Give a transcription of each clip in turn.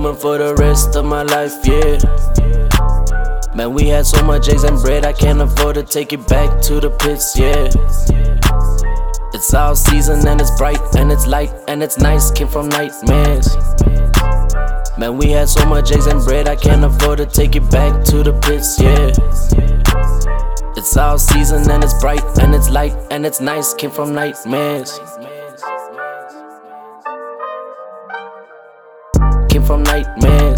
moment for the rest of my life, yeah. Man, we had so much eggs and bread, I can't afford to take it back to the pits, yeah. It's all season and it's bright and it's light and it's nice, came from nightmares. Man, we had so much eggs and bread, I can't afford to take it back to the pits, yeah. It's all season and it's bright and it's light and it's nice, came from nightmares. Came from nightmares.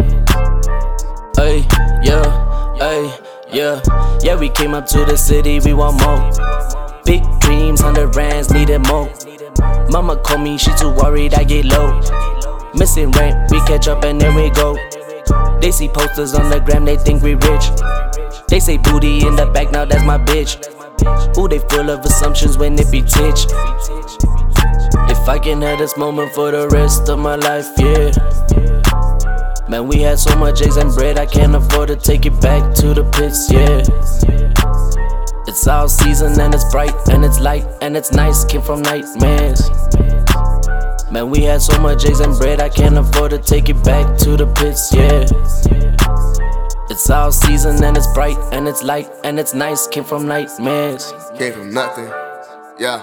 Ay, yeah, ay, yeah. Yeah, we came up to the city, we want more. Big dreams, 100 rands, needed more. Mama called me, she too worried, I get low. Missing rent, we catch up and then we go. They see posters on the gram, they think we rich. They say booty in the back, now that's my bitch. Ooh, they full of assumptions when it be titch. If I can have this moment for the rest of my life, yeah. Man, we had so much eggs and bread, I can't afford to take it back to the pits, yeah. It's all season and it's bright and it's light and it's nice, came from nightmares. Man, we had so much eggs and bread, I can't afford to take it back to the pits, yeah. It's all season and it's bright and it's light and it's nice, came from nightmares. Came from nothing, yeah.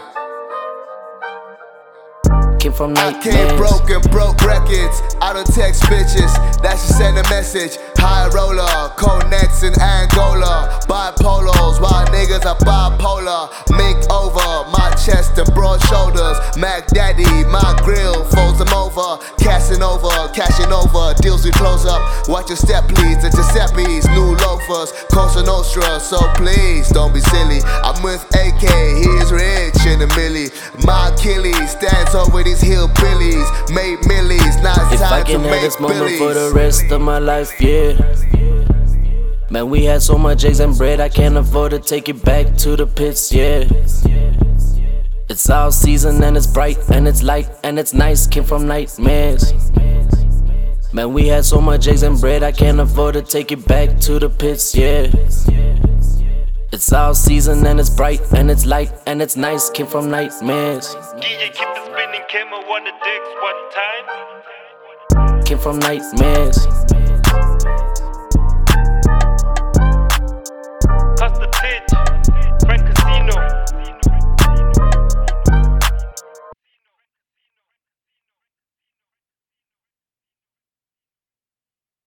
Came from nightmares. I came broke records. I don't text bitches, that should send a message. High roller, cold necks in Angola. Bipolos, wild niggas are bipolar. Mink over, my chest and broad shoulders. Mac Daddy, my grill, folds them over. Cashing over, deals we close up. Watch your step please, at Giuseppe's, new loafers. Cosa Nostra, so please don't be silly. I'm with AK, he is rich in a milli. My Achilles stands over these hillbillies. Made millies, now it's if I time to can have make this moment billies. for the rest of my life, yeah. Man, we had so much eggs and bread, I can't afford to take it back to the pits, yeah. It's all season and it's bright and it's light and it's nice, came from nightmares. Man, we had so much eggs and bread, I can't afford to take it back to the pits, yeah. It's all season and it's bright and it's light and it's nice, came from nightmares. DJ keep the spinning, came on the dicks one time. Came from nightmares.